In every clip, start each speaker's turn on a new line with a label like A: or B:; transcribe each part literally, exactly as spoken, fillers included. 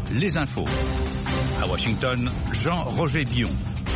A: les infos. À Washington, Jean-Roger Billon.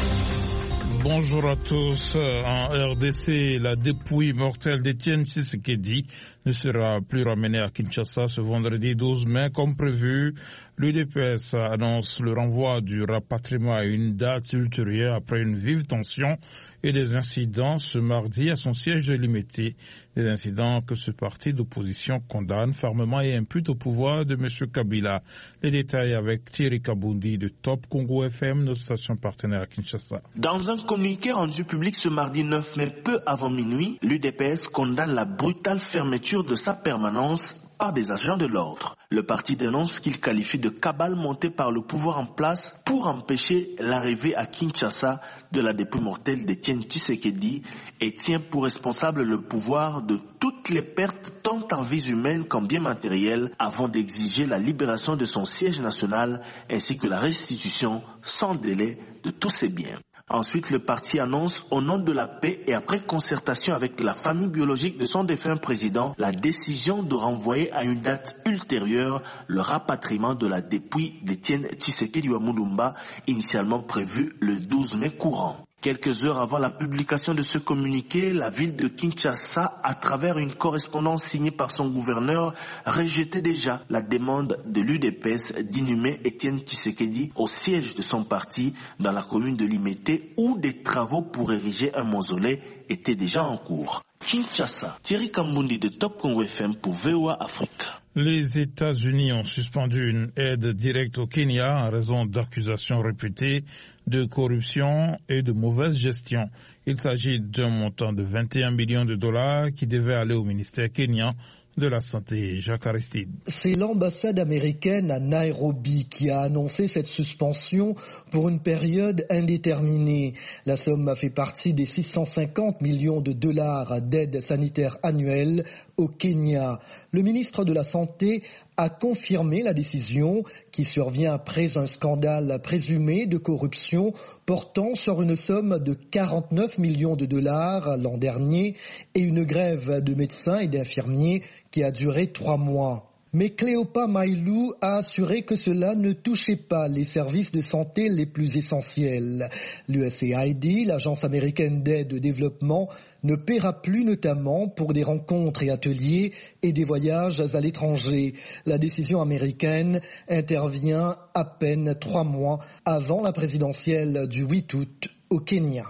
B: Bonjour à tous. En R D C, la dépouille mortelle d'Étienne Tshisekedi ne sera plus ramenée à Kinshasa ce vendredi douze mai comme prévu. L'U D P S annonce le renvoi du rapatriement à une date ultérieure après une vive tension et des incidents ce mardi à son siège de Limité. Des incidents que ce parti d'opposition condamne fermement et impute au pouvoir de M. Kabila. Les détails avec Thierry Kaboundi de Top Congo F M, notre station partenaire à Kinshasa.
C: Dans un communiqué rendu public ce mardi neuf mai, peu avant minuit, l'U D P S condamne la brutale fermeture de sa permanence par des agents de l'ordre. Le parti dénonce qu'il qualifie de cabale montée par le pouvoir en place pour empêcher l'arrivée à Kinshasa de la dépouille mortelle d'Étienne Tshisekedi et tient pour responsable le pouvoir de toutes les pertes tant en vies humaines qu'en biens matériels avant d'exiger la libération de son siège national ainsi que la restitution sans délai de tous ses biens. Ensuite, le parti annonce au nom de la paix et après concertation avec la famille biologique de son défunt président la décision de renvoyer à une date ultérieure le rapatriement de la dépouille d'Étienne Tshisekedi Wamulumba, initialement prévu le douze mai courant. Quelques heures avant la publication de ce communiqué, la ville de Kinshasa, à travers une correspondance signée par son gouverneur, rejetait déjà la demande de l'U D P S d'inhumer Étienne Tshisekedi au siège de son parti dans la commune de Limité où des travaux pour ériger un mausolée étaient déjà en cours. Kinshasa, Thierry Kambundi de Top Congo F M pour V O A Afrique.
B: Les États-Unis ont suspendu une aide directe au Kenya en raison d'accusations réputées de corruption et de mauvaise gestion. Il s'agit d'un montant de vingt et un millions de dollars qui devait aller au ministère kenyan de la Santé. Jacques Aristide.
D: C'est l'ambassade américaine à Nairobi qui a annoncé cette suspension pour une période indéterminée. La somme a fait partie des six cent cinquante millions de dollars d'aide sanitaire annuelle au Kenya. Le ministre de la Santé a confirmé la décision qui survient après un scandale présumé de corruption portant sur une somme de quarante-neuf millions de dollars l'an dernier et une grève de médecins et d'infirmiers qui a duré trois mois. Mais Cléopa Mailou a assuré que cela ne touchait pas les services de santé les plus essentiels. L'U S A I D, l'agence américaine d'aide au développement, ne paiera plus notamment pour des rencontres et ateliers et des voyages à l'étranger. La décision américaine intervient à peine trois mois avant la présidentielle du huit août au Kenya.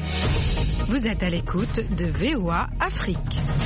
E: Vous êtes à l'écoute de V O A Afrique.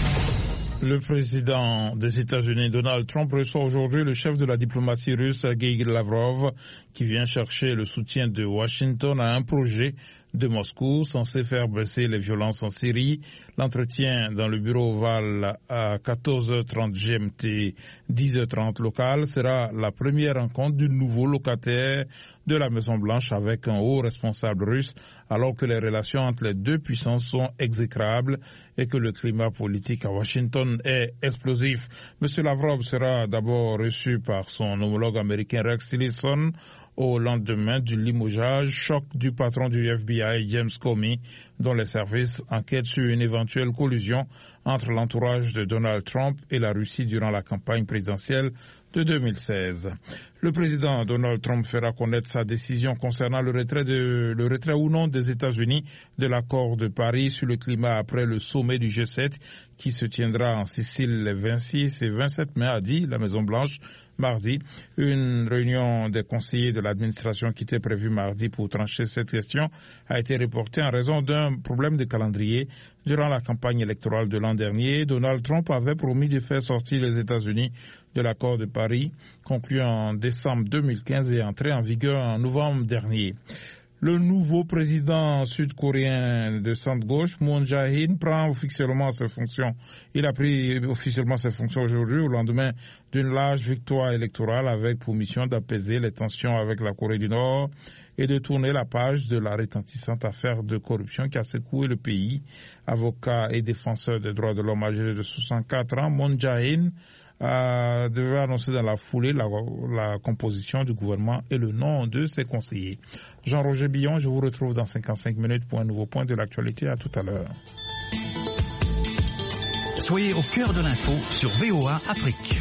B: Le président des États-Unis, Donald Trump, reçoit aujourd'hui le chef de la diplomatie russe, Sergei Lavrov, qui vient chercher le soutien de Washington à un projet de Moscou censé faire baisser les violences en Syrie. L'entretien dans le bureau ovale à quatorze heures trente G M T, dix heures trente local sera la première rencontre du nouveau locataire de la Maison-Blanche avec un haut responsable russe, alors que les relations entre les deux puissances sont exécrables et que le climat politique à Washington est explosif. Monsieur Lavrov sera d'abord reçu par son homologue américain Rex Tillerson au lendemain du limogeage choc du patron du F B I, James Comey, dont les services enquêtent sur une éventuelle collusion entre l'entourage de Donald Trump et la Russie durant la campagne présidentielle de deux mille seize. Le président Donald Trump fera connaître sa décision concernant le retrait, de, le retrait ou non des États-Unis de l'accord de Paris sur le climat après le sommet du G sept qui se tiendra en Sicile les vingt-six et vingt-sept mai, a dit la Maison-Blanche mardi. Une réunion des conseillers de l'administration qui était prévue mardi pour trancher cette question a été reportée en raison d'un problème de calendrier. Durant la campagne électorale de l'an dernier, Donald Trump avait promis de faire sortir les États-Unis de l'accord de Paris, conclu en décembre deux mille quinze et entré en vigueur en novembre dernier. Le nouveau président sud-coréen de centre-gauche, Moon Jae-in, prend officiellement ses fonctions. Il a pris officiellement ses fonctions aujourd'hui au lendemain d'une large victoire électorale avec pour mission d'apaiser les tensions avec la Corée du Nord et de tourner la page de la retentissante affaire de corruption qui a secoué le pays. Avocat et défenseur des droits de l'homme âgé de soixante-quatre ans, Moon Jae-in Euh, devait annoncer dans la foulée la, la composition du gouvernement et le nom de ses conseillers. Jean-Roger Billon, je vous retrouve dans cinquante-cinq minutes pour un nouveau point de l'actualité. À tout à l'heure.
A: Soyez au cœur de l'info sur V O A Afrique.